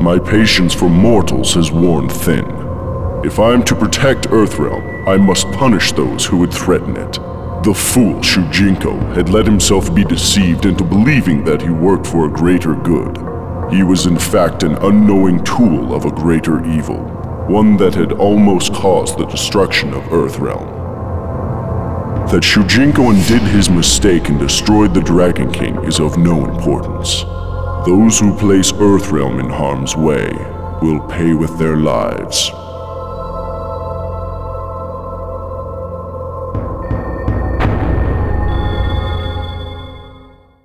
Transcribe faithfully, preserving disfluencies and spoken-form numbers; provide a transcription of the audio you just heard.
my patience for mortals has worn thin. If I'm to protect Earthrealm, I must punish those who would threaten it. The fool Shujinko had let himself be deceived into believing that he worked for a greater good. He was in fact an unknowing tool of a greater evil, one that had almost caused the destruction of Earthrealm. That Shujinko undid his mistake and destroyed the Dragon King is of no importance. Those who place Earthrealm in harm's way will pay with their lives.